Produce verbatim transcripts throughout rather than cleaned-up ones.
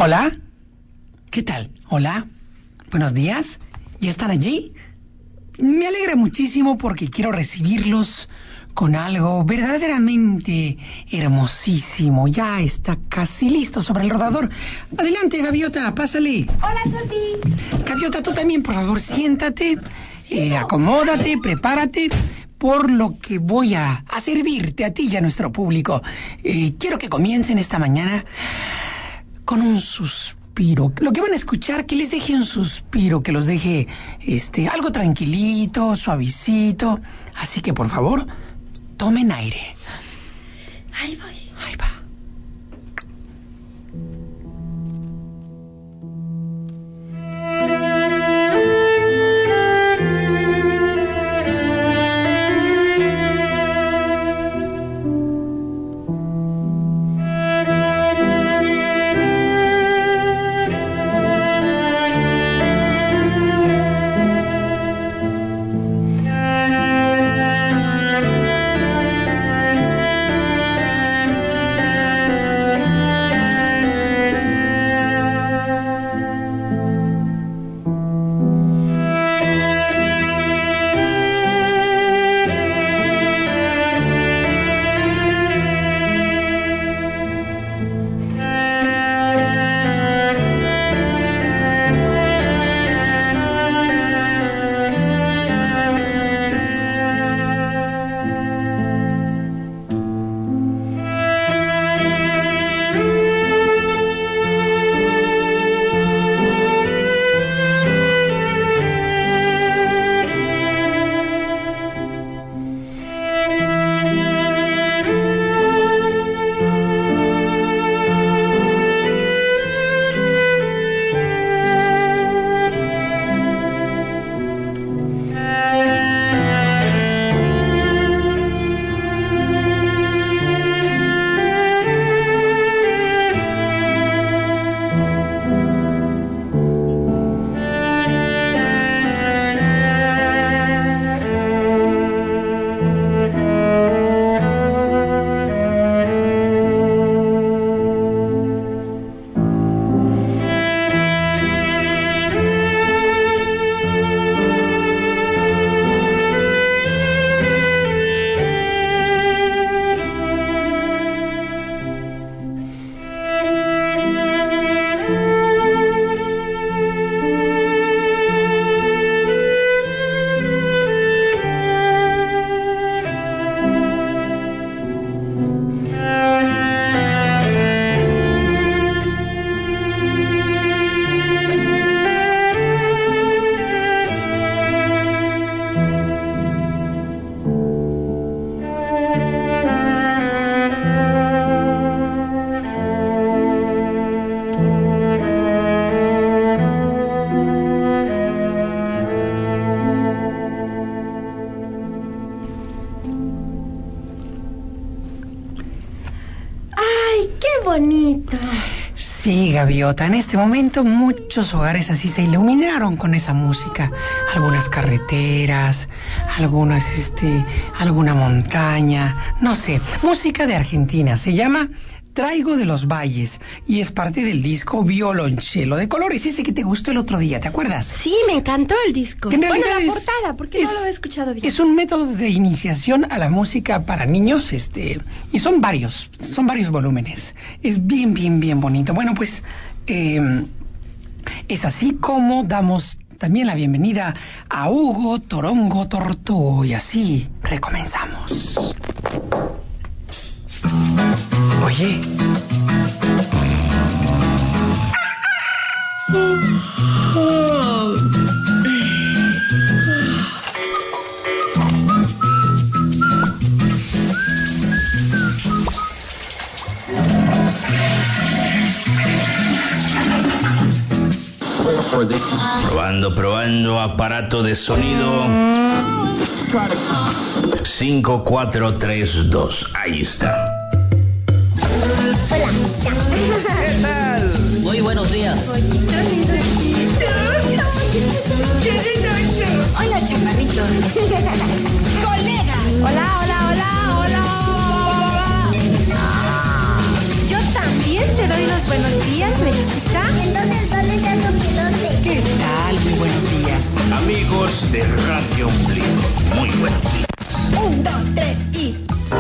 Hola. ¿Qué tal? Hola. Buenos días. ¿Ya están allí? Me alegra muchísimo porque quiero recibirlos con algo verdaderamente hermosísimo. Ya está casi listo sobre el rodador. Adelante, Gaviota, pásale. Hola, Santi. Gaviota, tú también, por favor, siéntate, ¿Sí? eh, acomódate, prepárate, por lo que voy a, a servirte a ti y a nuestro público. Eh, quiero que comiencen esta mañana con un suspiro. Lo que van a escuchar, que les deje un suspiro, que los deje este, algo tranquilito, suavecito. Así que, por favor, tomen aire. Ahí voy. Ahí va. Bonito. Sí, Gaviota, en este momento muchos hogares así se iluminaron con esa música. Algunas carreteras, algunas, este, alguna montaña, no sé. Música de Argentina, se llama Traigo de los Valles y es parte del disco Violonchelo de Colores, ese que te gustó el otro día, ¿te acuerdas? Sí, me encantó el disco. Que en bueno, la es, portada, porque es, no lo he escuchado bien. Es un método de iniciación a la música para niños, este, y son varios, son varios volúmenes. Es bien, bien, bien bonito. Bueno, pues eh, es así como damos también la bienvenida a Hugo Torongo Tortugo y así recomenzamos. Oye. Probando, probando, aparato de sonido. cinco, cuatro, tres, dos. Ahí está. ¿Qué tal? Muy buenos días. Hola, chaparritos. Colegas. Hola, hola, hola, hola. Yo también te doy los buenos días, Mechita. de Radio Ombligo. Muy buenos días. Un, dos, tres y...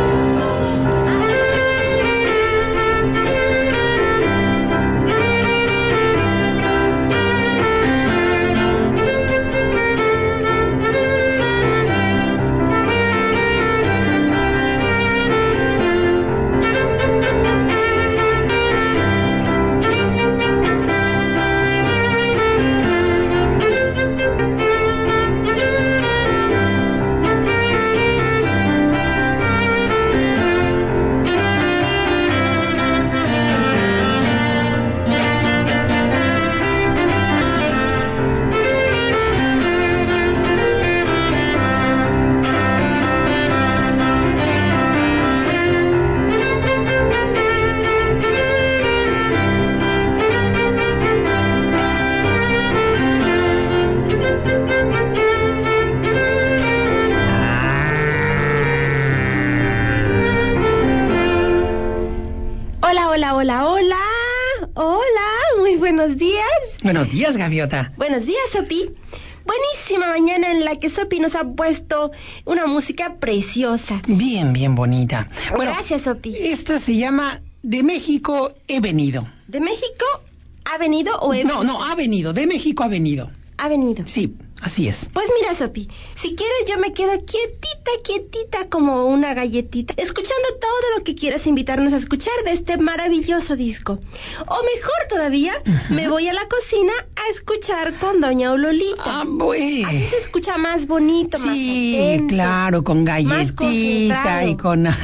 Hola, hola, hola. Hola, muy buenos días. Buenos días, Gaviota. Buenos días, Sopi. Buenísima mañana en la que Sopi nos ha puesto una música preciosa. Bien, bien bonita. Bueno, gracias, Sopi. Esta se llama De México he venido. ¿De México ha venido o he No, no, ha venido. De México ha venido. Ha venido. Sí, así es. Pues mira, Sopi, si quieres yo me quedo quietita, quietita como una galletita, escuchando todo lo que quieras invitarnos a escuchar de este maravilloso disco. O mejor todavía, uh-huh. me voy a la cocina a escuchar con Doña Ololita. Ah, pues. Así se escucha más bonito, sí, más atento. Sí, claro, con galletita y con... No,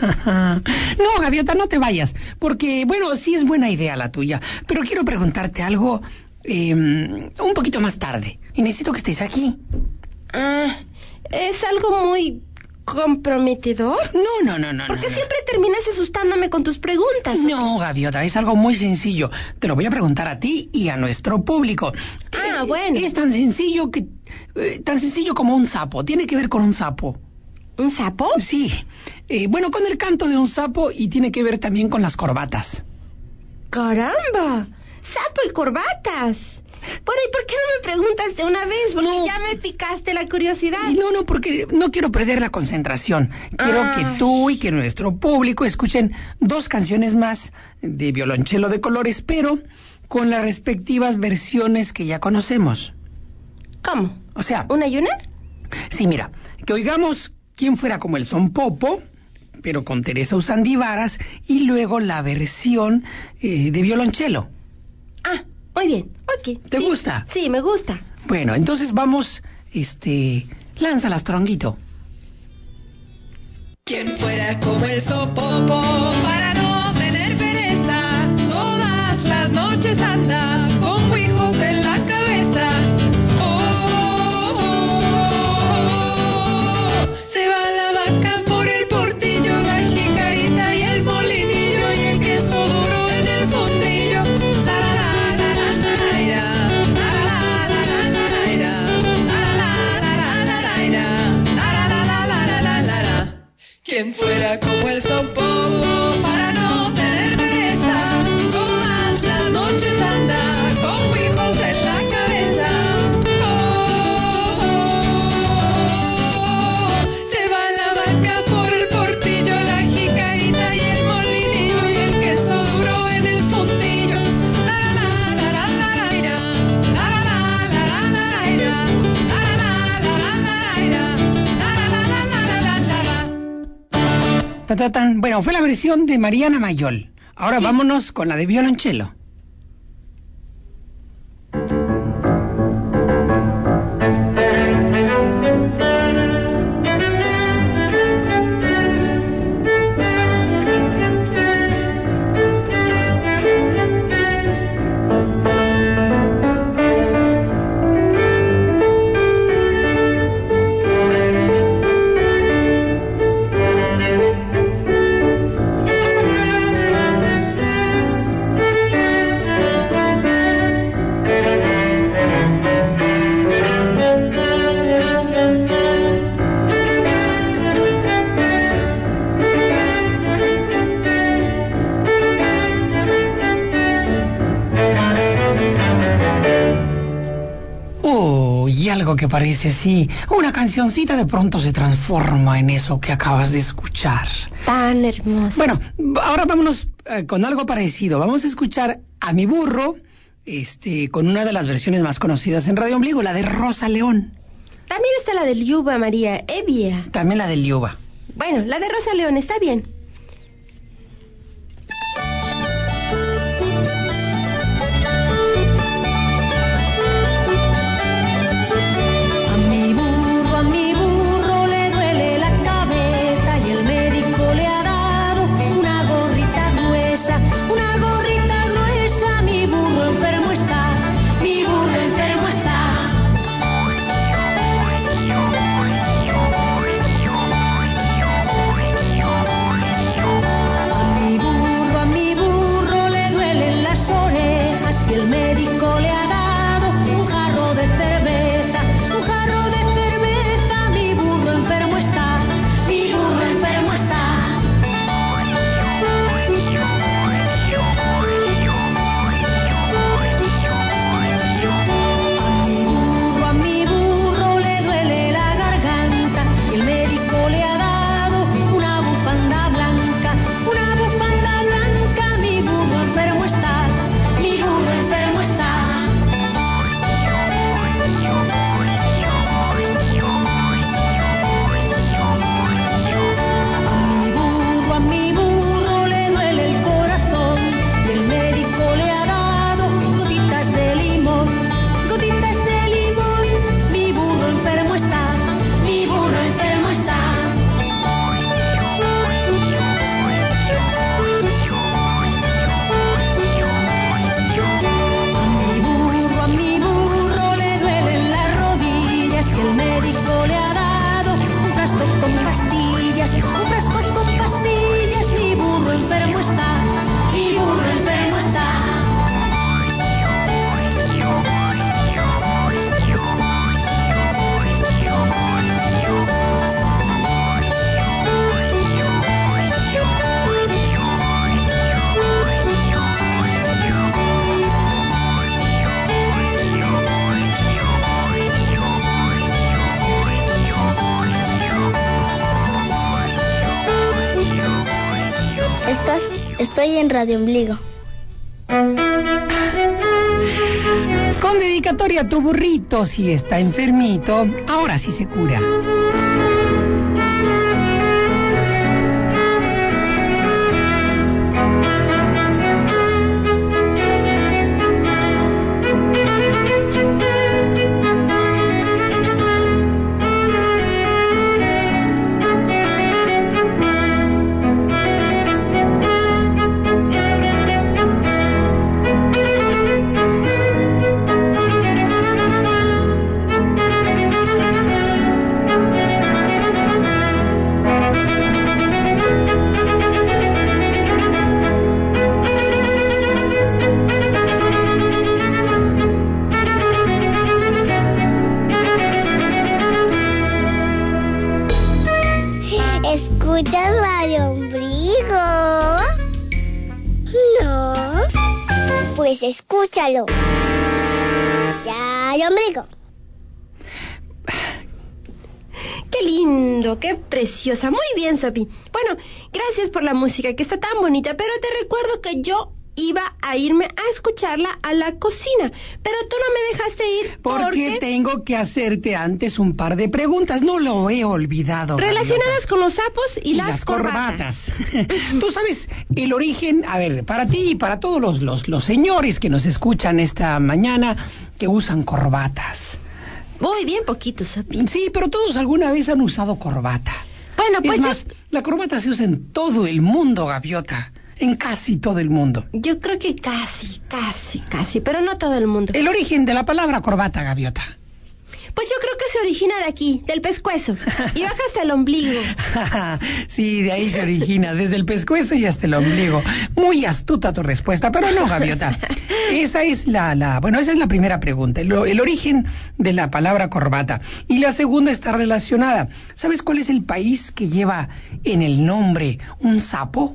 Gaviota, no te vayas, porque, bueno, sí es buena idea la tuya, pero quiero preguntarte algo... Eh, un poquito más tarde. Y necesito que estés aquí. Ah, ¿es algo muy comprometedor? No, no, no, no. Porque no, siempre no. terminas asustándome con tus preguntas. No, Gaviota, es algo muy sencillo. Te lo voy a preguntar a ti y a nuestro público. Ah, eh, bueno. Es tan sencillo que... Eh, tan sencillo como un sapo. Tiene que ver con un sapo. ¿Un sapo? Sí. Eh, bueno, con el canto de un sapo y tiene que ver también con las corbatas. ¡Caramba! ¡Sapo y corbatas! Bueno, ¿y por qué no me preguntas de una vez? Porque no. ya me picaste la curiosidad. No, no, porque no quiero perder la concentración. Quiero ah. que tú y que nuestro público escuchen dos canciones más de Violonchelo de Colores, pero con las respectivas versiones que ya conocemos. ¿Cómo? O sea... ¿Una y una? Sí, mira, que oigamos Quién fuera como el Son Popo, pero con Teresa Usandivaras, y luego la versión eh, de violonchelo. Ah, muy bien, ok. ¿Te sí, gusta? Sí, me gusta. Bueno, entonces vamos, este, lánzalas, Tronguito. Quien fuera como el Son Popo para no tener pereza, todas las noches anda con huijos en la cabeza. Oh, oh, oh, oh, se va la vaca por el portillo, la jicarita y el molinillo y el queso duro en el fondillo. La la la la la la la la la la la la la. Quien fuera como el Son Popo para no tener pereza, todas las noches anda con huijos en la cabeza. Oh, oh, oh, se va la vaca por el portillo, la jicarita y el molinillo y el queso duro en el fondillo. La la la la la la la la la la la la Ta, ta, tan. Bueno, fue la versión de Mariana Mayol. Ahora sí. Vámonos con la de violonchelo. algo que parece así. Una cancioncita de pronto se transforma en eso que acabas de escuchar. Tan hermoso. Bueno, ahora vámonos eh, con algo parecido. Vamos a escuchar a mi burro, este, con una de las versiones más conocidas en Radio Ombligo, la de Rosa León. También está la de Liuba María Evia. También la de Liuba. Bueno, la de Rosa León está bien. Estoy en Radio Ombligo. Con dedicatoria a tu burrito, si está enfermito, ahora sí se cura. ¿Escuchas Radio Ombligo? No. Pues escúchalo. Radio Ombligo. Qué lindo, qué preciosa. Muy bien, Sopi. Bueno, gracias por la música que está tan bonita, pero te recuerdo que yo iba a irme a escucharla a la cocina, pero tú no me dejaste ir porque... Porque tengo que hacerte antes un par de preguntas, no lo he olvidado. Relacionadas Gaviota. Con los sapos y, y las, las corbatas. corbatas. Tú sabes el origen, a ver, para ti y para todos los, los, los señores que nos escuchan esta mañana que usan corbatas. Muy bien poquito, Sopi. Sí, pero todos alguna vez han usado corbata. Bueno, pues es más, yo... la corbata se usa en todo el mundo, Gaviota. En casi todo el mundo. Yo creo que casi, casi, casi, pero no todo el mundo. El origen de la palabra corbata, Gaviota. Pues yo creo que se origina de aquí, del pescuezo, y baja hasta el ombligo. Sí, de ahí se origina, desde el pescuezo y hasta el ombligo. Muy astuta tu respuesta, pero no, Gaviota. Esa es la, la, bueno, esa es la primera pregunta, el, el origen de la palabra corbata. Y la segunda está relacionada. ¿Sabes cuál es el país que lleva en el nombre un sapo?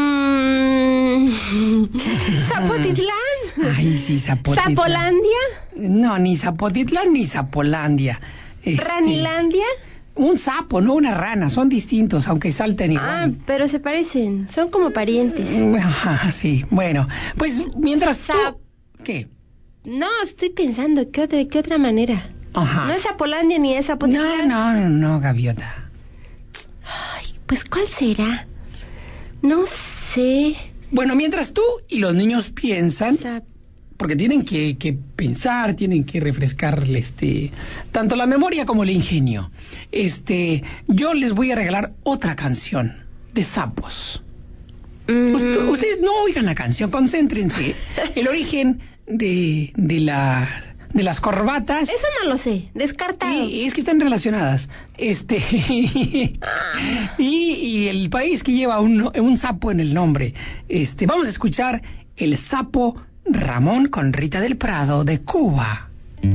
Mm, Zapotitlán. Ay, sí, Zapotitlán. ¿Zapolandia? No, ni Zapotitlán ni Zapolandia. Este, ¿Ranilandia? Un sapo, no una rana, son distintos, aunque salten igual. Ah, pero se parecen, son como parientes. Ajá, sí, bueno, pues mientras tú... Zap- ¿Qué? No, estoy pensando, ¿qué otra, qué otra manera? Ajá. No es Zapolandia ni es No, Zapotitlán. no, no, no, gaviota. Ay, pues ¿cuál será? No sé. Bueno, mientras tú y los niños piensan, Zap- porque tienen que, que pensar, tienen que refrescarle este, tanto la memoria como el ingenio. Este, yo les voy a regalar otra canción de sapos. Mm. Ust- ustedes no oigan la canción, concéntrense. El origen de, de, la, de las corbatas. Eso no lo sé, descartado. Sí, es que están relacionadas. Este y, y el país que lleva un, un sapo en el nombre. Este, vamos a escuchar el sapo Ramón con Rita del Prado de Cuba.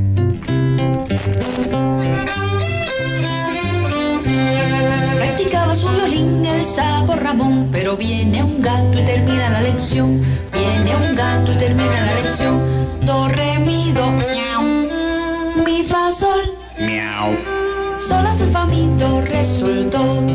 Practicaba su violín el sapo Ramón, pero viene un gato y termina la lección. Viene un gato y termina la lección. Do, re, mi, do, miau. Mi, fa, sol. Miau. Sol, la, sol, fa, mi, do, re, sol, do.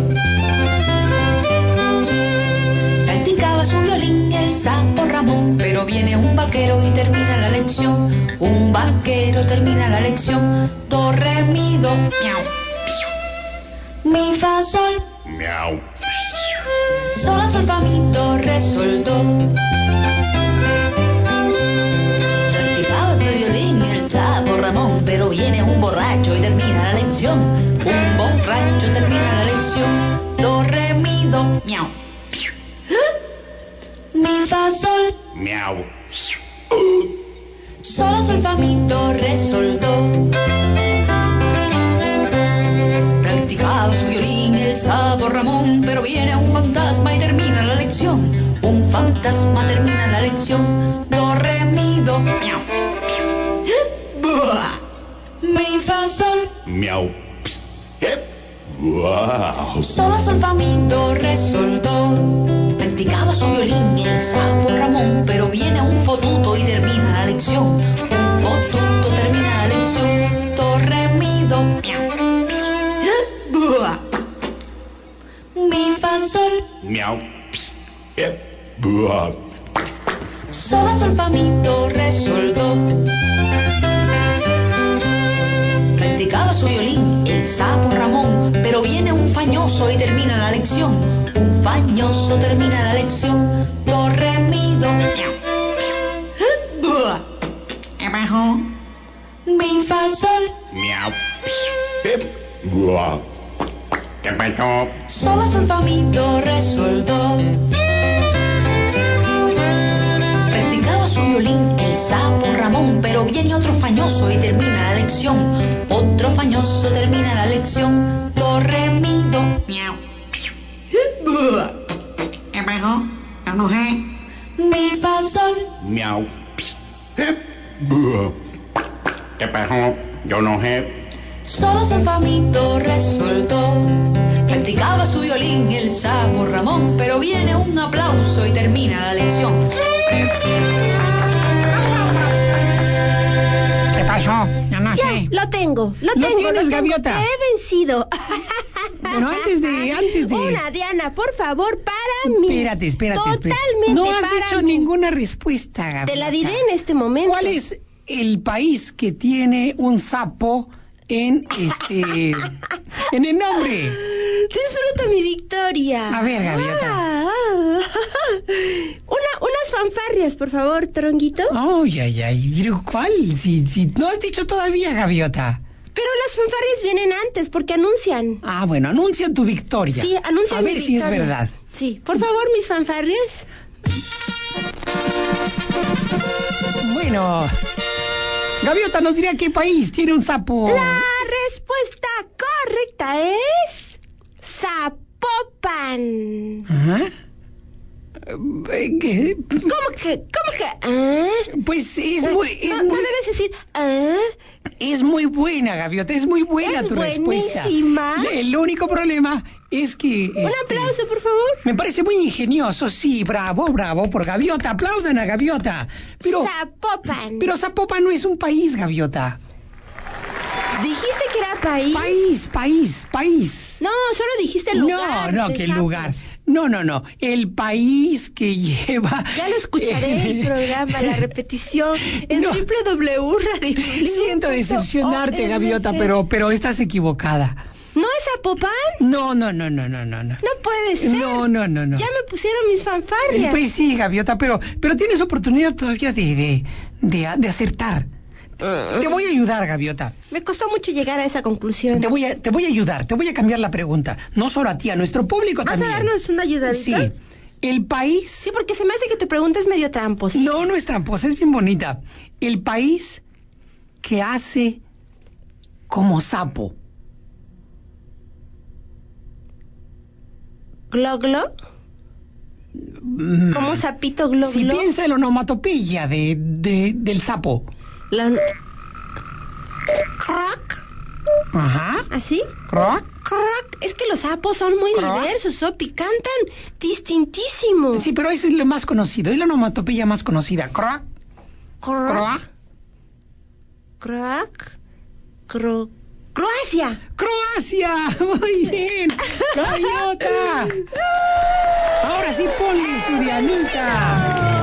Practicaba su violín el sapo Ramón, pero viene un vaquero y termina la lección. Un vaquero termina la lección. Do, re, mi, do, miau. Mi, fa, sol. Miau. Sol, la, sol, fa, mi, do, re, sol, do. Practicaba su violín el sapo Ramón, pero viene un borracho y termina la lección. Un borracho termina la lección. Do, re, mi, do, miau. Mi, fa, sol. Miau. Sol, la, sol, fa, mi, do, re, sol, do. Practicaba su violín el sapo Ramón, pero viene un fantasma y termina la lección. Un fantasma termina la lección. Do, re, mi, do, miau. Mi, fa, sol. Miau. Wow. Sol, la, sol, fa, mi, do, re, sol, do. Practicaba su violín el sapo Ramón, pero viene un fotuto y termina la lección. Un fotuto termina la lección. Do, re, mi, do, miau. Mi, fa, sol. Miau. Sol, la, sol, fa, mi, do, re, sol, do. Practicaba su violín el sapo Ramón, pero viene un fañoso y termina la lección. Un fañoso termina la lección. Do, re, mi, do, miau. Abajo. Mi, fa, sol. Miau. ¿Qué pasó? Sol, la, sol, fa, mi, do, re, sol, do. Practicaba su violín el sapo Ramón, pero viene otro fañoso y termina la lección. Otro fañoso termina la lección. Do, re, mi, do, miau. Abajo. Yo no sé. Mi, fa, sol. Miau. ¿Qué pasó? Yo no sé. Sol, la, sol, fa, mi, do, re, sol, do. Practicaba su violín el sapo Ramón, pero viene un aplauso y termina la lección. ¿Qué pasó? Yo no Ya, sé. lo tengo, lo ¿Lo tengo. tienes, lo tengo. gaviota? Te he vencido. Bueno, antes de, antes de. Una, Diana, por favor, para mí. Espérate, espérate, espérate. Totalmente No has para dicho mí. ninguna respuesta, gaviota. Te la diré en este momento. ¿Cuál es el país que tiene un sapo en este en el nombre? Disfruta mi victoria. A ver, gaviota. Ah, ah. Una, unas fanfarrias, por favor, tronguito. Ay, ay, ay. ¿Pero cuál? Si, si no has dicho todavía, gaviota. Pero las fanfarrias vienen antes porque anuncian. Ah, bueno, anuncia tu victoria. Sí, anuncian A mi ver si es victoria. verdad. Sí, por favor, mis fanfarrias. Bueno, gaviota nos dirá qué país tiene un sapo. La respuesta correcta es Zapopan. Ajá. ¿Qué? ¿Cómo que? ¿Cómo que? ¿Ah? Pues es muy... Es no, muy... no debes decir, ¿ah? Es muy buena, Gaviota, es muy buena Es tu respuesta. buenísima. El único problema es que... Un este, aplauso, por favor. Me parece muy ingenioso, sí, bravo, bravo, por Gaviota, aplaudan a Gaviota. Pero, Zapopan. pero Zapopan no es un país, Gaviota. ¿Dijiste que era país? País, país, país. No, solo dijiste lugar. No, no, de que sapos. lugar. No, no, no. El país que lleva... Ya lo escucharé el programa, la repetición, en No. doble u doble u doble u punto radio ombligo Siento punto decepcionarte, org. Gaviota, pero, pero estás equivocada. ¿No es Zapopan? No, no, no, no, no, no. No, No puede ser. no, no, no. no. Ya me pusieron mis fanfarrias. Pues sí, Gaviota, pero, pero tienes oportunidad todavía de, de, de, de acertar. Te voy a ayudar, Gaviota. Me costó mucho llegar a esa conclusión. Te voy a, te voy a ayudar, te voy a cambiar la pregunta. No solo a ti, a nuestro público ¿Vas también. a darnos una ayudadita? Sí. El país... Sí, porque se me hace que tu pregunta es medio tramposa. No, no es tramposa, es bien bonita. El país que hace como sapo. ¿Glo, glo? ¿Como sapito glo, Si glo? piensa en la onomatopeya de, de, del sapo. La... Croc. Ajá. ¿Así? Croc. Croc. Es que los sapos son muy Croc. diversos, Sopi. Cantan distintísimo. Sí, pero ese es lo más conocido. Es la onomatopeya más conocida. Croc. Croc. Croc. Croc. Cro... Croacia. Croacia. Muy bien. Gaviota. Ahora sí ponle su dianita.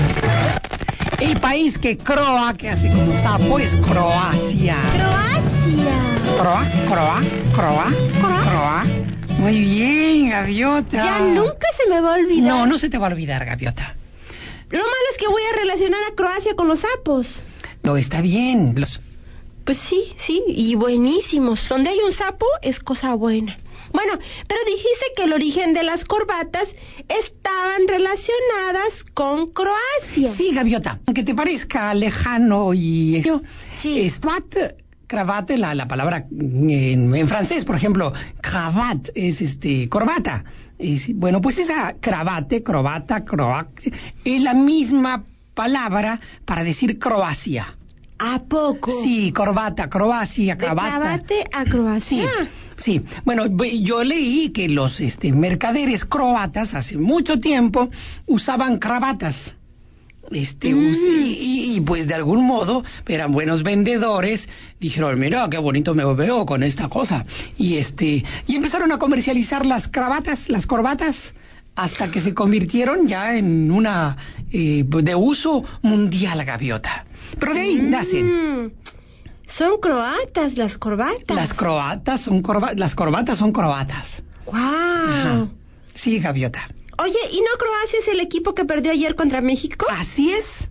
El país que croa, que hace como sapo, es Croacia. Croacia. Croa, croa, croa, croa. Muy bien, Gaviota. Ya nunca se me va a olvidar. No, no se te va a olvidar, Gaviota. Lo malo es que voy a relacionar a Croacia con los sapos. No, está bien. Los... Pues sí, sí, y buenísimos. Donde hay un sapo es cosa buena. Bueno, pero dijiste que el origen de las corbatas estaban relacionadas con Croacia. Sí, Gaviota. Aunque te parezca lejano y... Sí. Strat, cravate, la, la palabra en, en francés, por ejemplo, cravat es este corbata. Es, bueno, pues esa cravate, croata, croac, es la misma palabra para decir Croacia. ¿A poco? Sí, corbata, Croacia, De cravata. Cravate a Croacia. Sí, sí. Bueno, yo leí que los este, mercaderes croatas hace mucho tiempo usaban cravatas. Este, Mm. us- y, y- y, pues de algún modo eran buenos vendedores. Dijeron, mira, qué bonito me veo con esta cosa. Y este, y empezaron a comercializar las cravatas, las corbatas, hasta que se convirtieron ya en una eh, de uso mundial, Gaviota. Pero de ahí nacen. Mm. Son croatas las corbatas. Las croatas son corba- las corbatas son croatas. ¡Wow! Ajá. Sí, Gaviota. Oye, ¿y no Croacia es el equipo que perdió ayer contra México? Así es.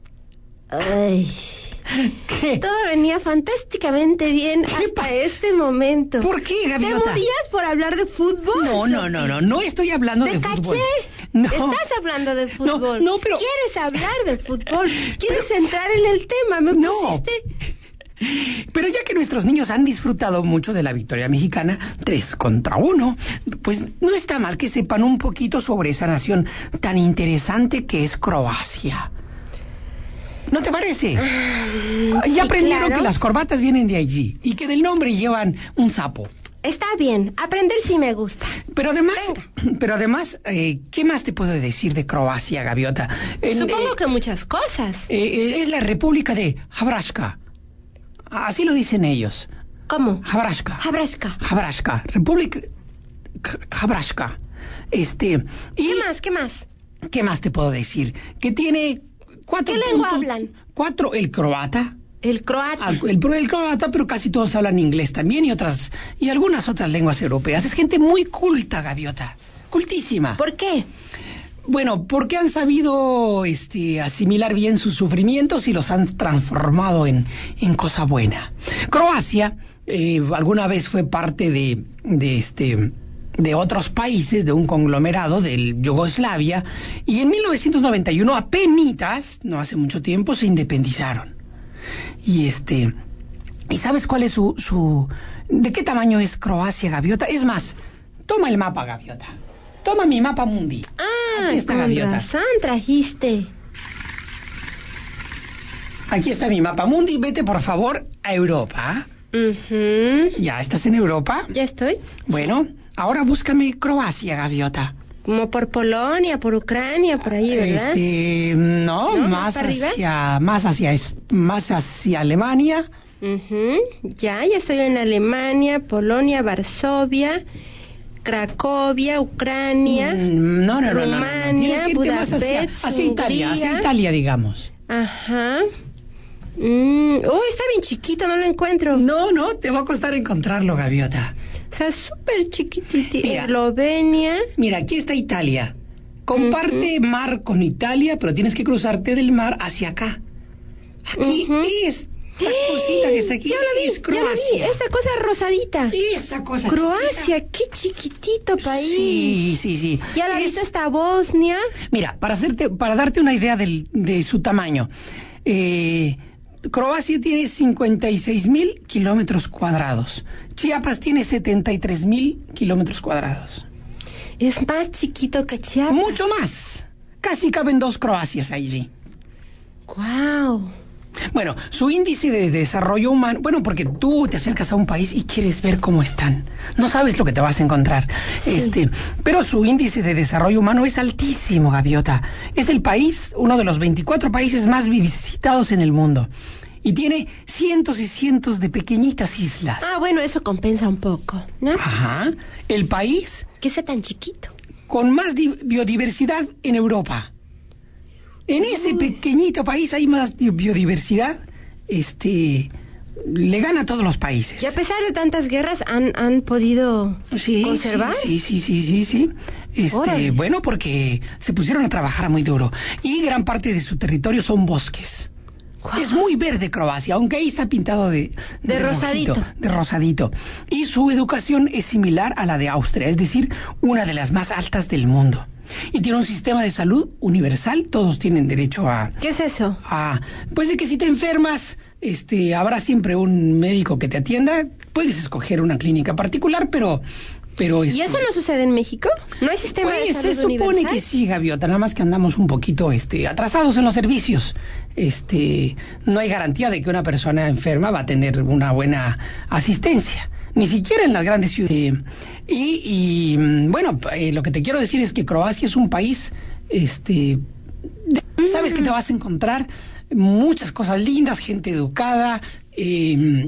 Ay, ¿Qué? todo venía fantásticamente bien hasta pa- este momento. ¿Por qué, ¿Te Gaviota? morías por hablar de fútbol? No, no, no, no, no estoy hablando Te de caché. fútbol. No. Estás hablando de fútbol. no, pero- ¿Quieres hablar de fútbol? ¿Quieres entrar en el tema? ¿Me No. pusiste? Pero ya que nuestros niños han disfrutado mucho de la victoria mexicana, tres contra uno, pues no está mal que sepan un poquito sobre esa nación tan interesante que es Croacia. ¿No te parece? sí, ya aprendieron claro. que las corbatas vienen de allí y que del nombre llevan un sapo. Está bien, aprender sí me gusta. Pero además, pero además, eh, ¿qué más te puedo decir de Croacia, Gaviota? En- Supongo eh, que muchas cosas. eh, eh, es la República de Havrashka. Así lo dicen ellos. ¿Cómo? Havrashka. Habrashka. Havrashka. República Havrashka. Este. Y, ¿Qué más? ¿Qué más? ¿Qué más te puedo decir? Que tiene cuatro ¿Qué lengua puntos- hablan? Cuatro, el croata. El croata. al- El, pro- el croata, pero casi todos hablan inglés también y otras y algunas otras lenguas europeas. Es gente muy culta, Gaviota. Cultísima. ¿Por qué? Bueno, porque han sabido este, asimilar bien sus sufrimientos y los han transformado en, en cosa buena. Croacia eh, alguna vez fue parte de, de, este, de otros países, de un conglomerado de Yugoslavia, y en mil novecientos noventa y uno, apenitas, no hace mucho tiempo, se independizaron. Y este... ¿Y sabes cuál es su, su... ¿De qué tamaño es Croacia, Gaviota? Es más, toma el mapa, Gaviota. toma mi mapa mundi. Ah, Aquí está, con gaviota. razón trajiste. Aquí está mi mapa mundi. Vete, por favor, a Europa. Ujú. ¿Ya estás en Europa? Ya estoy. Bueno, ahora búscame Croacia, gaviota. Como por Polonia, por Ucrania, por ahí, ¿verdad? Este, no, ¿No? ¿Más más para arriba? hacia, más hacia, es- más hacia Alemania. Ujú. Ya, ya estoy en Alemania, Polonia, Varsovia, Cracovia, Ucrania, Mm, No, no, no, no, no, no. Rumania, Tienes que irte más hacia, Budapest, hacia Italia, hacia Hungría. Italia, digamos. Ajá. Mm. Uy, está bien chiquito, no lo encuentro. No, no, te va a costar encontrarlo, gaviota. O sea, súper chiquitito. Mira. Eslovenia. Mira, aquí está Italia. Comparte mar con Italia, pero tienes que cruzarte del mar hacia acá. Aquí Ujú. esta cosita que está aquí Ya la vi, es ya la Croacia. vi. Esta cosa rosadita. Esa cosa Croacia, chiquita. qué chiquitito país. Sí, sí, sí. Ya la Es- visto está Bosnia. Mira, para hacerte, para darte una idea del- de su tamaño, eh, Croacia tiene cincuenta y seis mil kilómetros cuadrados. Chiapas tiene setenta y tres mil kilómetros cuadrados. Es más chiquito que Chiapas. Mucho más. Casi caben dos Croacias allí. Guau. Bueno, su índice de desarrollo humano, bueno, porque tú te acercas a un país y quieres ver cómo están. No sabes lo que te vas a encontrar. Sí. Este, pero su índice de desarrollo humano es altísimo, gaviota. Es el país, uno de los veinticuatro países más visitados en el mundo. Y tiene cientos y cientos de pequeñitas islas. Ah, bueno, eso compensa un poco, ¿no? Ajá. El país ¿Qué sea tan chiquito? con más di- biodiversidad en Europa. En ese pequeñito país hay más di- biodiversidad, este, le gana a todos los países. Y a pesar de tantas guerras, ¿han, han podido Sí, conservar? Sí, sí, sí, sí, sí. Este, Órale. bueno, porque se pusieron a trabajar muy duro. Y gran parte de su territorio son bosques. Guau. Es muy verde Croacia, aunque ahí está pintado de, De rosadito. rojito, de rosadito. Y su educación es similar a la de Austria, es decir, una de las más altas del mundo. Y tiene un sistema de salud universal, todos tienen derecho a, ¿Qué es eso? a pues de que si te enfermas, este, habrá siempre un médico que te atienda. Puedes escoger una clínica particular, pero pero ¿Y este, eso no sucede en México? ¿No hay sistema de pues salud se supone universal? que sí, gaviota, nada más que andamos un poquito este atrasados en los servicios. Este, no hay garantía de que una persona enferma va a tener una buena asistencia, ni siquiera en las grandes ciudades. Y, y mm, bueno, eh, lo que te quiero decir es que Croacia es un país, este, de- sabes que te vas a encontrar muchas cosas lindas, gente educada, eh,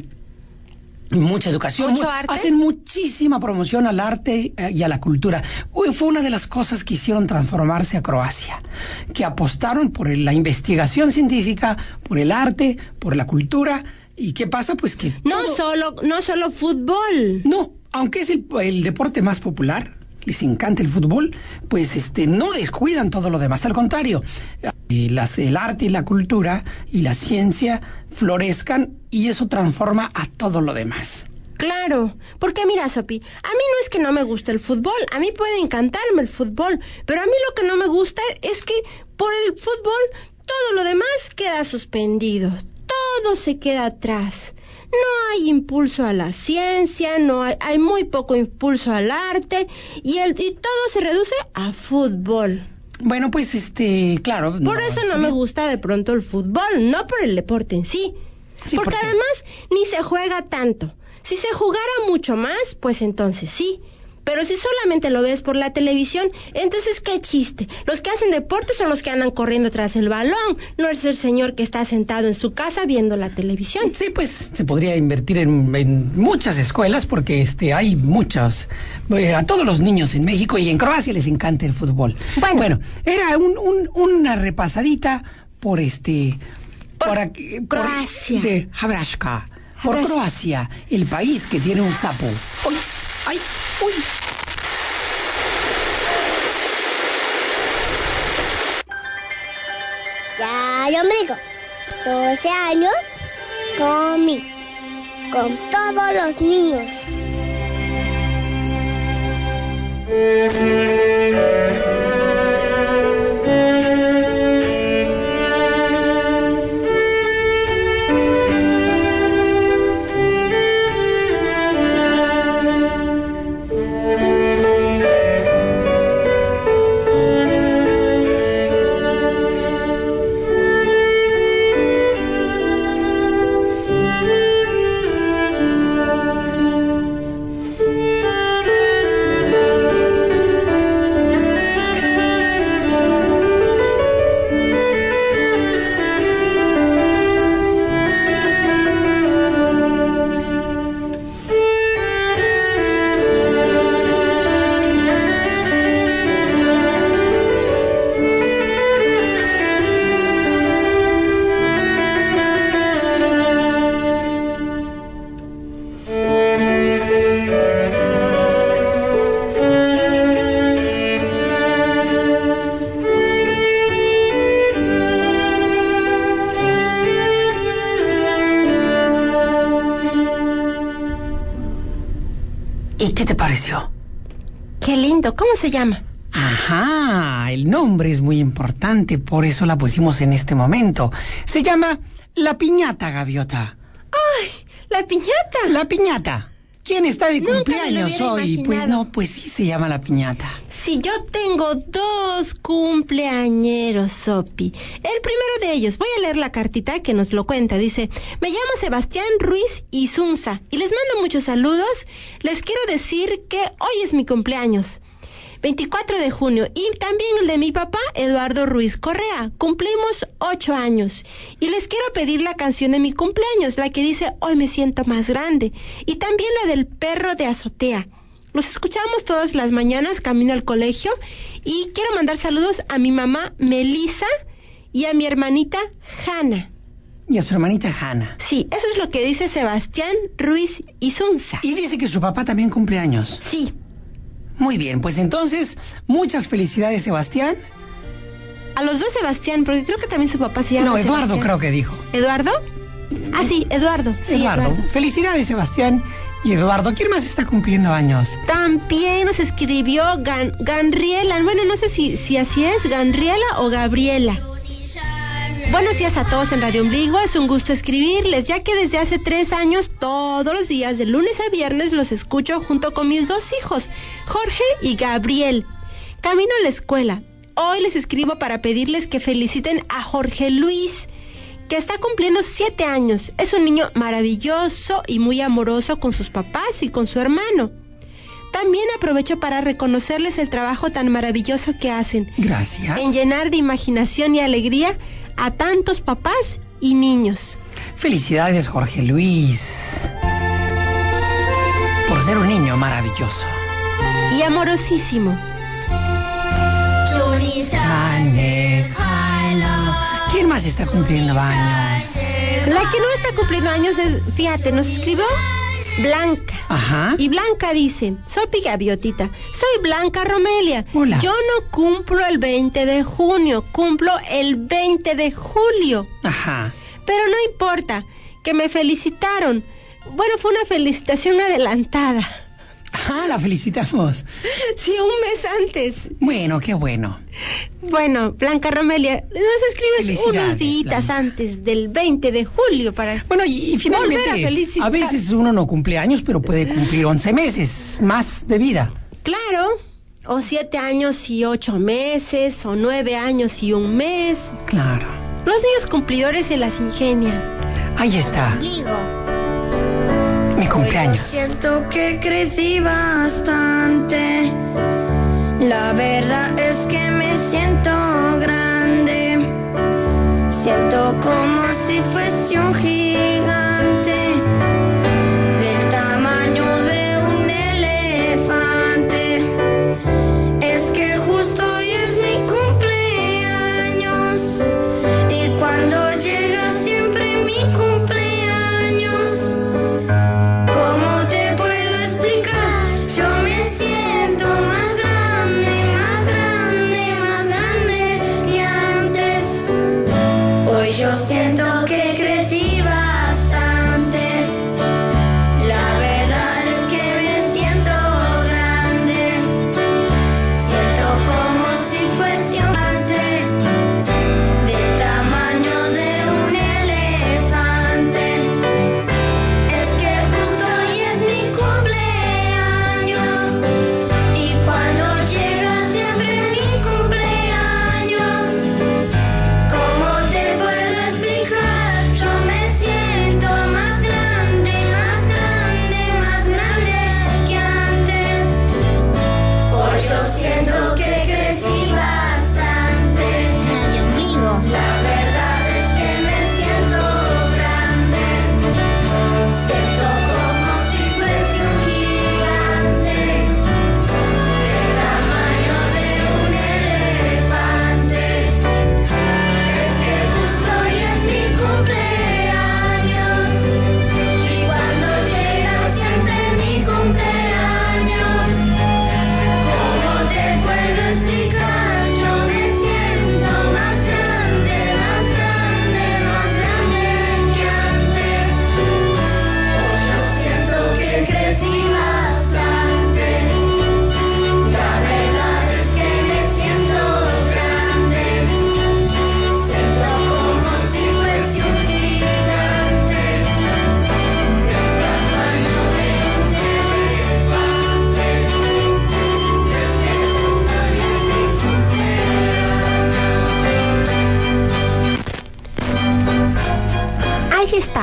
mucha educación. ¿Mucho mu- arte? Hacen muchísima promoción al arte eh, y a la cultura. Uy, fue una de las cosas que hicieron transformarse a Croacia, que apostaron por el- la investigación científica, por el arte, por la cultura. ¿Y qué pasa? Pues que No todo- solo, no solo fútbol. no, aunque es el, el deporte más popular, les encanta el fútbol, pues este no descuidan todo lo demás. Al contrario, eh, las, el arte y la cultura y la ciencia florezcan y eso transforma a todo lo demás. Claro, porque mira, Sopi, a mí no es que no me guste el fútbol, a mí puede encantarme el fútbol, pero a mí lo que no me gusta es que por el fútbol todo lo demás queda suspendido, todo se queda atrás. No hay impulso a la ciencia, no hay, hay muy poco impulso al arte y, el, y todo se reduce a fútbol. Bueno, pues este, claro. Por eso no está me bien. gusta de pronto el fútbol, no por el deporte en sí. Sí, Porque ¿por qué? además ni se juega tanto. Si se jugara mucho más, pues entonces sí. Pero si solamente lo ves por la televisión, entonces qué chiste. Los que hacen deporte son los que andan corriendo tras el balón, no es el señor que está sentado en su casa viendo la televisión. Sí, pues se podría invertir en, en muchas escuelas porque este hay muchos, eh, a todos los niños en México y en Croacia les encanta el fútbol. Bueno. era un, un- una repasadita por este... Por aquí- Croacia. de Havrashka. Por Havrashka. Croacia, el país que tiene un sapo. ¡Uy! ¡Ay! ¡Uy! Ya, yo ombligo. doce años conmigo. Con todos los niños. ¿Y qué te pareció? Qué lindo. ¿Cómo se llama? Ajá, el nombre es muy importante, por eso la pusimos en este momento. Se llama La Piñata, Gaviota. ¡Ay! ¡La piñata! La Piñata. ¿Quién está de Nunca me lo cumpleaños hubiera hoy? imaginado. Pues no, pues sí se llama La Piñata. Sí, yo tengo dos cumpleañeros, Sopi. El primero de ellos, voy a leer la cartita que nos lo cuenta. Dice, me llamo Sebastián Ruiz Isunza y les mando muchos saludos. Les quiero decir que hoy es mi cumpleaños, veinticuatro de junio, y también el de mi papá, Eduardo Ruiz Correa. Cumplimos ocho años. Y les quiero pedir la canción de mi cumpleaños, la que dice, hoy me siento más grande. Y también la del perro de azotea. Los escuchamos todas las mañanas camino al colegio. Y quiero mandar saludos a mi mamá, Melissa, y a mi hermanita, Hanna. Y a su hermanita Hanna. Sí, eso es lo que dice Sebastián Ruiz Isunza. Y dice que su papá también cumple años. Sí. Muy bien, pues entonces, muchas felicidades, Sebastián. A los dos Sebastián, porque creo que también su papá se llama No, Eduardo Sebastián. creo que dijo. ¿Eduardo? Ah, sí, Eduardo. Sí, Eduardo. Felicidades, Sebastián y Eduardo. ¿Quién más está cumpliendo años? También nos escribió Gan Ganriela. Bueno, no sé si, si así es, Ganriela o Gabriela. Buenos días a todos en Radio Ombligo. Es un gusto escribirles, ya que desde hace tres años, todos los días, de lunes a viernes, los escucho junto con mis dos hijos, Jorge y Gabriel. Camino a la escuela. Hoy les escribo para pedirles que feliciten a Jorge Luis, que está cumpliendo siete años. Es un niño maravilloso y muy amoroso con sus papás y con su hermano. También aprovecho para reconocerles el trabajo tan maravilloso que hacen. Gracias. En llenar de imaginación y alegría a tantos papás y niños. Felicidades, Jorge Luis, por ser un niño maravilloso. Y amorosísimo. ¿Quién más está cumpliendo años? La que no está cumpliendo años es, fíjate, nos escribió Blanca. Ajá. Y Blanca dice, Sopi Gaviotita, soy Blanca Romelia. Hola. Yo no cumplo el veinte de junio, cumplo el veinte de julio. Ajá. Pero no importa, que me felicitaron. Bueno, fue una felicitación adelantada. Ah, la felicitamos. Sí, un mes antes. Bueno, qué bueno. Bueno, Blanca Romelia, nos escribes Felicidades, unos días Blanca. antes del veinte de julio para... Bueno, y, y finalmente, Volver a felicitar. a veces uno no cumple años, pero puede cumplir once meses más de vida. Claro, o siete años y ocho meses, o nueve años y un mes. Claro. Los niños cumplidores se las ingenian. Ahí está, Ombligo. mi cumpleaños. Siento que crecí bastante. La verdad es que me siento grande. Siento como si fuese un gigante, del tamaño de un elefante. Es que justo hoy es mi cumpleaños, y cuando llega siempre mi cumpleaños, ¿cómo te puedo explicar? Yo me siento más grande, más grande, más grande,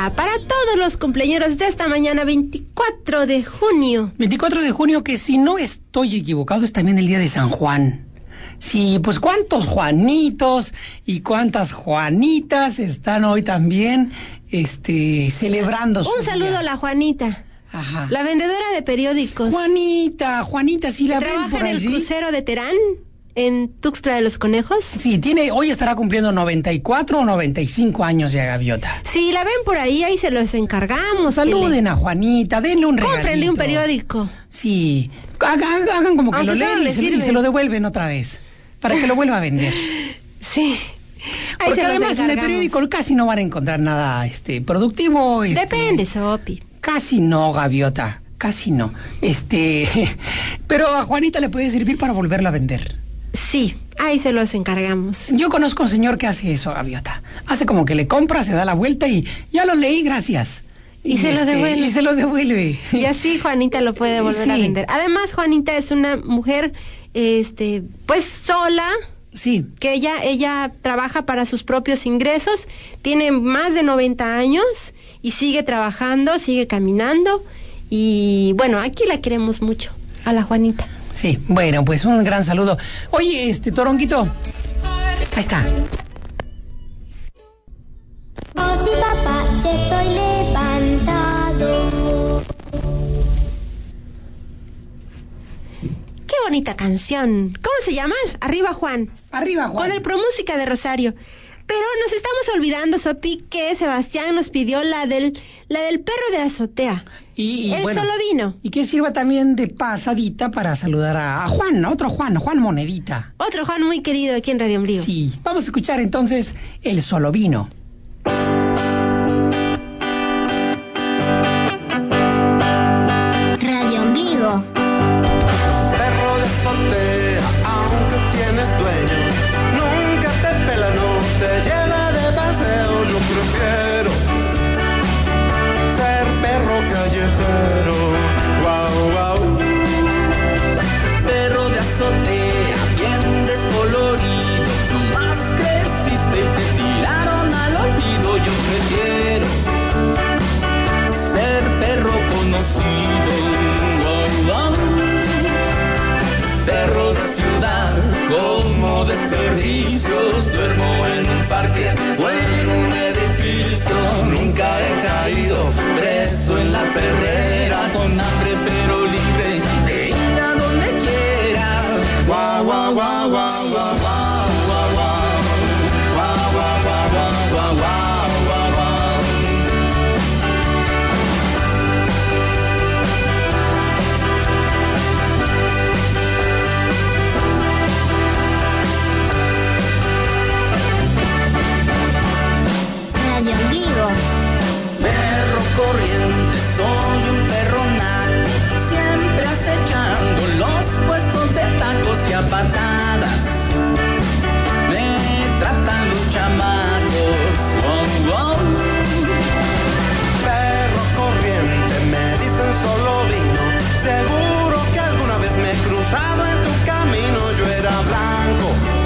va para todos los cumpleaños de esta mañana, veinticuatro de junio. veinticuatro de junio, que si no estoy equivocado, es también el día de San Juan. Sí, pues cuántos Juanitos y cuántas Juanitas están hoy también este, celebrando su Un saludo día. a la Juanita. Ajá. La vendedora de periódicos. Juanita, Juanita, sí la ven Trabaja por en el allí. crucero de Terán, en Tuxtla de los Conejos. Sí, tiene, hoy estará cumpliendo noventa y cuatro o noventa y cinco años ya, Gaviota. Si la ven por ahí, ahí se los encargamos. Saluden a Juanita, denle un regalito. Cómprenle un periódico. Sí, hagan, hagan como que Aunque lo solo leen y les se, y sirve. se lo devuelven otra vez, para que lo vuelva a vender. Sí. Ahí Porque se los además en el encargamos. periódico casi no van a encontrar nada este productivo. Este, Depende, Sopi. Casi no, Gaviota, casi no. Este, pero a Juanita le puede servir para volverla a vender. Sí, ahí se los encargamos. Yo conozco un señor que hace eso, Gaviota. Hace como que le compra, se da la vuelta y ya lo leí, gracias. Y se lo devuelve. Y se lo devuelve. Y así Juanita lo puede volver a Sí. vender. Además, Juanita es una mujer, este, pues sola, Sí. que ella, ella trabaja para sus propios ingresos, tiene más de noventa años y sigue trabajando, sigue caminando. Y bueno, aquí la queremos mucho, a la Juanita. Sí, bueno, pues un gran saludo. Oye, este, Toronguito. Ahí está. Oh, sí, papá, ya estoy levantado. Qué bonita canción. ¿Cómo se llama? Arriba, Juan. Arriba, Juan. Con el Promúsica de Rosario. Pero nos estamos olvidando, Sopi, que Sebastián nos pidió la del, la del perro de azotea. Y, y Él bueno, solo vino. Y que sirva también de pasadita para saludar a, a Juan, otro Juan, Juan Monedita. Otro Juan muy querido aquí en Radio Ombligo. Sí, vamos a escuchar entonces El Solo Vino. Radio Ombligo. Perro de azotea, aunque tienes dueño, nunca te pela, no te lleva de paseo. Yo prefiero ser perro callejero. Guau, guau. Perro de azotea, bien descolorido, nomás creciste y te tiraron al olvido. Yo prefiero ser perro conocido. Guau, guau. Perro de ciudad, como desperdicios, duermo en un parque o en un edificio. Nunca he caído preso en la perrera, con hambre pero libre de ir a donde quiera. Guau, guau, guau, guau, guau, guau, guau, guau. Guau, guau, guau, guau, guau, guau, guau, guau. Radio Ombligo. Perro corriente, soy un perro naco, siempre acechando los puestos de tacos y a patadas. Me tratan los chamacos. Oh, oh. Perro corriente, me dicen solo vino. Seguro que alguna vez me he cruzado en tu camino. Yo era blanco,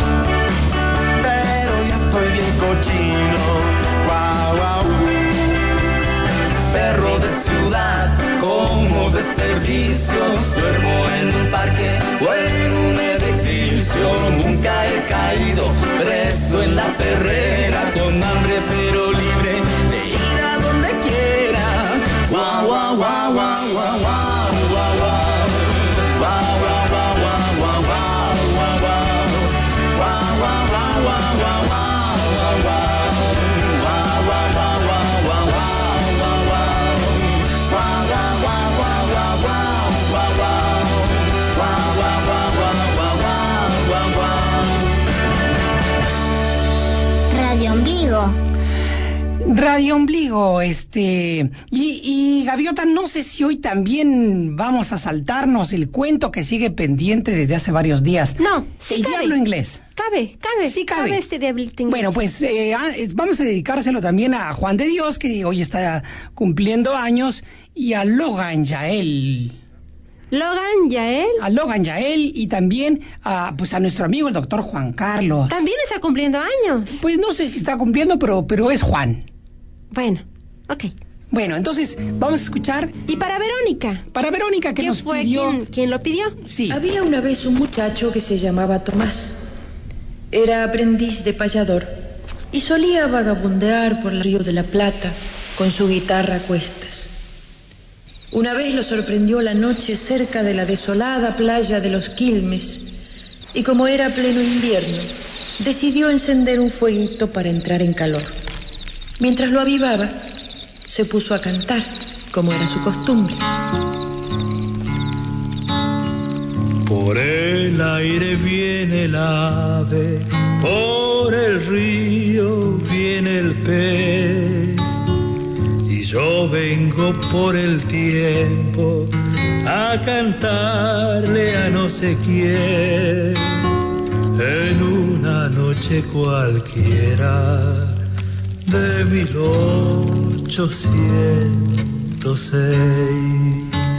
pero ya estoy bien cochino. Guau, guau. Perro de ciudad, como desperdicios, duermo en un parque o en un edificio. Nunca he caído preso en la perrera, con hambre pero libre de ir a donde quiera. Guau, guau, guau, guau, guau, guau, guau, guau. Guau, guau, guau, guau, guau, guau, guau, guau. Guau, guau, guau, guau, guau, guau, guau, guau. Guau, guau, guau, guau, guau, guau, guau, guau. Guau, guau, guau, guau, guau, guau, guau, guau. Guau, guau, guau, guau, guau, guau, guau, guau. Radio Ombligo. Radio Ombligo, este... Y, y Gaviota, no sé si hoy también vamos a saltarnos el cuento que sigue pendiente desde hace varios días. No, sí El cabe. diablo inglés. Cabe, cabe. Sí cabe. este diablito inglés. Bueno, pues eh, ah, eh, vamos a dedicárselo también a Juan de Dios, que hoy está cumpliendo años, y a Logan Yael. Logan, Yael. A Logan Yael y también a, pues a nuestro amigo el doctor Juan Carlos. También está cumpliendo años. Pues no sé si está cumpliendo, pero, pero es Juan. Bueno, Ok. Bueno, entonces vamos a escuchar. Y para Verónica. Para Verónica, que ¿Quién nos fue? pidió. ¿Quién, quién lo pidió? Sí. Había una vez un muchacho que se llamaba Tomás. Era aprendiz de payador y solía vagabundear por el río de la Plata con su guitarra a cuestas. Una vez lo sorprendió la noche cerca de la desolada playa de los Quilmes y como era pleno invierno, decidió encender un fueguito para entrar en calor. Mientras lo avivaba, se puso a cantar, como era su costumbre. Por el aire viene el ave, por el río viene el pez, y yo vengo por el tiempo a cantarle a no sé quién, en una noche cualquiera de mil ochocientos seis.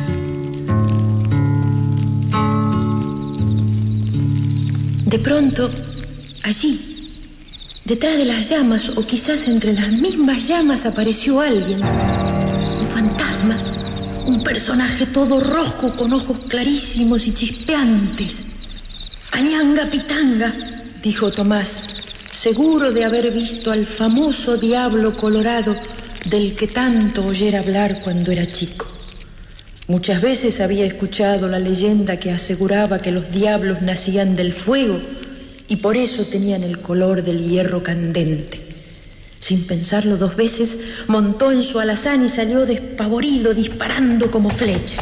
De pronto, allí, detrás de las llamas, o quizás entre las mismas llamas, apareció alguien. Un fantasma, un personaje todo rojo con ojos clarísimos y chispeantes. Añanga pitanga, dijo Tomás, seguro de haber visto al famoso diablo colorado del que tanto oyera hablar cuando era chico. Muchas veces había escuchado la leyenda que aseguraba que los diablos nacían del fuego y por eso tenían el color del hierro candente. Sin pensarlo dos veces, montó en su alazán y salió despavorido, disparando como flecha.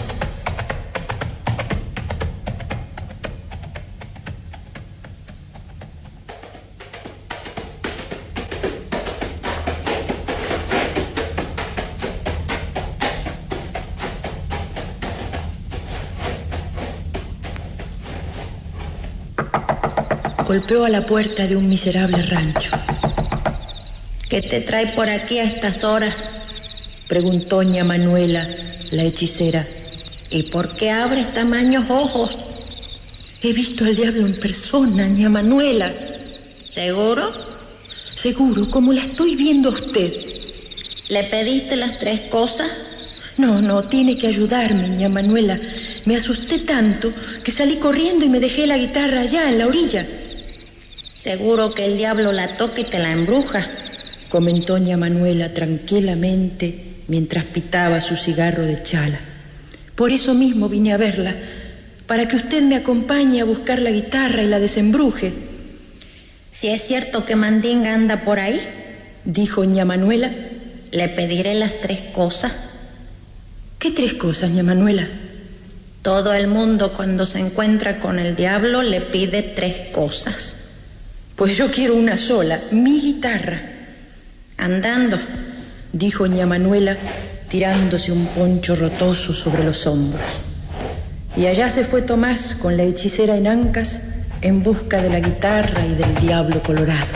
Golpeó a la puerta de un miserable rancho. ¿Qué te trae por aquí a estas horas?, preguntó ña Manuela, la hechicera. ¿Y por qué abres tamaños ojos? He visto al diablo en persona, ña Manuela. ¿Seguro? Seguro, como la estoy viendo a usted. ¿Le pediste las tres cosas? No, no, tiene que ayudarme, ña Manuela. Me asusté tanto que salí corriendo y me dejé la guitarra allá, en la orilla. Seguro que el diablo la toca y te la embruja, comentó ña Manuela tranquilamente mientras pitaba su cigarro de chala. Por eso mismo vine a verla, para que usted me acompañe a buscar la guitarra y la desembruje. Si es cierto que Mandinga anda por ahí, dijo ña Manuela, le pediré las tres cosas. ¿Qué tres cosas, ña Manuela? Todo el mundo cuando se encuentra con el diablo le pide tres cosas. Pues yo quiero una sola, mi guitarra. Andando, dijo ña Manuela, tirándose un poncho rotoso sobre los hombros. Y allá se fue Tomás con la hechicera en ancas en busca de la guitarra y del diablo colorado.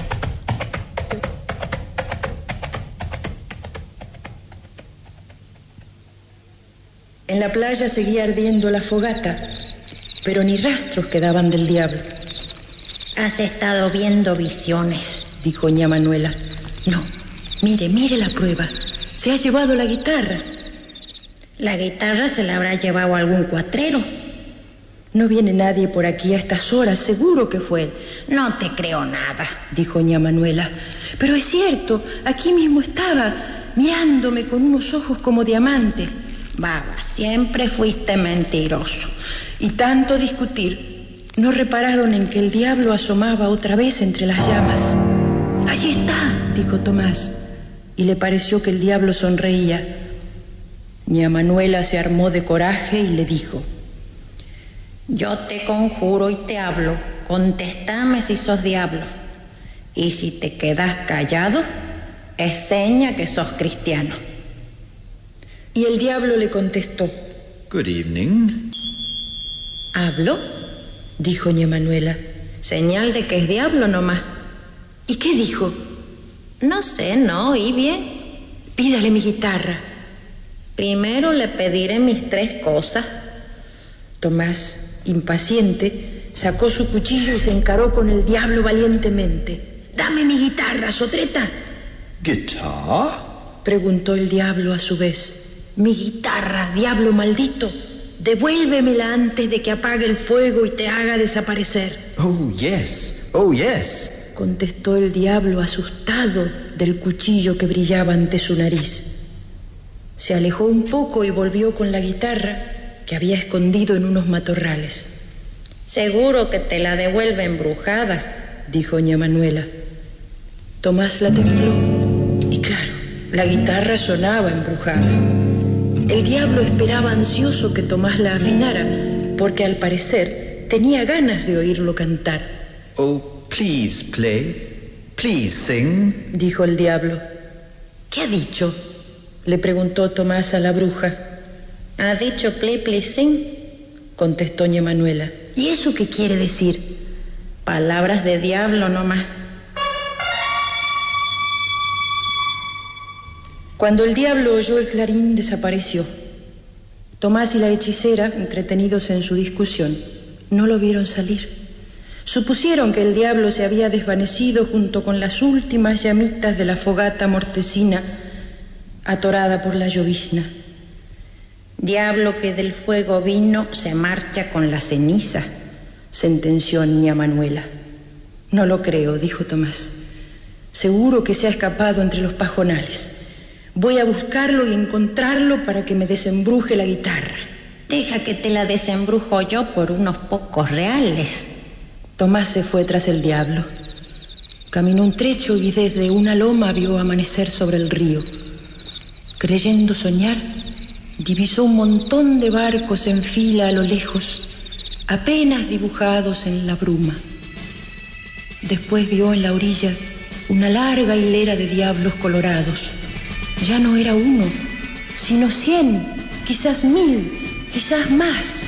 En la playa seguía ardiendo la fogata, pero ni rastros quedaban del diablo. Has estado viendo visiones, dijo ña Manuela. No, mire, mire la prueba. Se ha llevado la guitarra. La guitarra se la habrá llevado algún cuatrero. No viene nadie por aquí a estas horas, seguro que fue él. No te creo nada, dijo ña Manuela. Pero es cierto, aquí mismo estaba, mirándome con unos ojos como diamantes. Baba, siempre fuiste mentiroso. Y tanto discutir, no repararon en que el diablo asomaba otra vez entre las llamas. Allí está, dijo Tomás, y le pareció que el diablo sonreía. ña Manuela se armó de coraje y le dijo: yo te conjuro y te hablo, contéstame si sos diablo. Y si te quedas callado, es seña que sos cristiano. Y el diablo le contestó: Good evening. ¿Hablo?, dijo ña Manuela. Señal de que es diablo nomás. ¿Y qué dijo? No sé, no oí bien. Pídale mi guitarra. Primero le pediré mis tres cosas. Tomás, impaciente, sacó su cuchillo y se encaró con el diablo valientemente. Dame mi guitarra, sotreta. Guitar? Preguntó el diablo a su vez. Mi guitarra, diablo maldito, devuélvemela antes de que apague el fuego y te haga desaparecer. Oh, yes, oh, yes, contestó el diablo asustado del cuchillo que brillaba ante su nariz. Se alejó un poco y volvió con la guitarra que había escondido en unos matorrales. Seguro que te la devuelve embrujada, dijo doña Manuela. Tomás la templó y claro, la guitarra sonaba embrujada. El diablo esperaba ansioso que Tomás la afinara, porque al parecer tenía ganas de oírlo cantar. Oh, please play, please sing, dijo el diablo. ¿Qué ha dicho?, le preguntó Tomás a la bruja. Ha dicho please, please sing, contestó doña Manuela. ¿Y eso qué quiere decir? Palabras de diablo nomás. Cuando el diablo oyó el clarín, desapareció. Tomás y la hechicera, entretenidos en su discusión, no lo vieron salir. Supusieron que el diablo se había desvanecido junto con las últimas llamitas de la fogata mortecina atorada por la llovizna. Diablo que del fuego vino se marcha con la ceniza, sentenció doña Manuela. No lo creo, dijo Tomás. Seguro que se ha escapado entre los pajonales. Voy a buscarlo y encontrarlo para que me desembruje la guitarra. Deja que te la desembrujo yo por unos pocos reales. Tomás se fue tras el diablo. Caminó un trecho y desde una loma vio amanecer sobre el río. Creyendo soñar, divisó un montón de barcos en fila a lo lejos, apenas dibujados en la bruma. Después vio en la orilla una larga hilera de diablos colorados. Ya no era uno, sino cien, quizás mil, quizás más.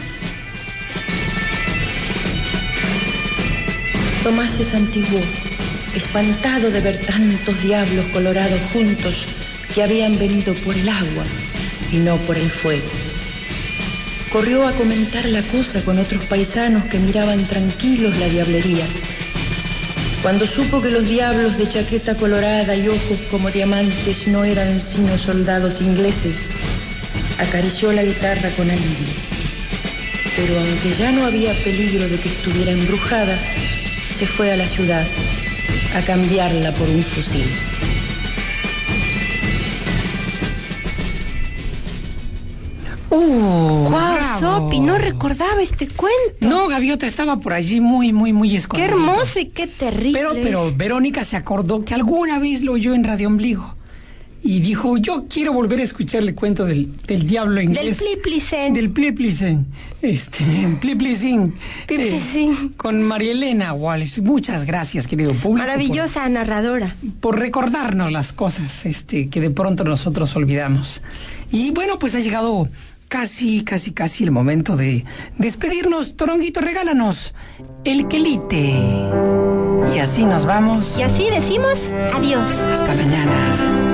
Tomás se santiguó, espantado de ver tantos diablos colorados juntos que habían venido por el agua y no por el fuego. Corrió a comentar la cosa con otros paisanos que miraban tranquilos la diablería. Cuando supo que los diablos de chaqueta colorada y ojos como diamantes no eran sino soldados ingleses, acarició la guitarra con alivio. Pero aunque ya no había peligro de que estuviera embrujada, se fue a la ciudad a cambiarla por un fusil. ¡Uh! ¡Guau, Sopi! No recordaba este cuento. No, Gaviota estaba por allí muy, muy, muy escondido. ¡Qué hermoso y qué terrible! Pero, pero Verónica se acordó que alguna vez lo oyó en Radio Ombligo. Y dijo, yo quiero volver a escuchar el cuento del, del diablo inglés. Del Pliplicen. Del Pliplicen. Este, Pliplicen. Con María Elena Wallace. Muchas gracias, querido público. Maravillosa por, narradora. Por recordarnos las cosas este, que de pronto nosotros olvidamos. Y bueno, pues ha llegado casi, casi, casi el momento de despedirnos. Toronguito, regálanos el quelite. Y así nos vamos. Y así decimos adiós. Hasta mañana.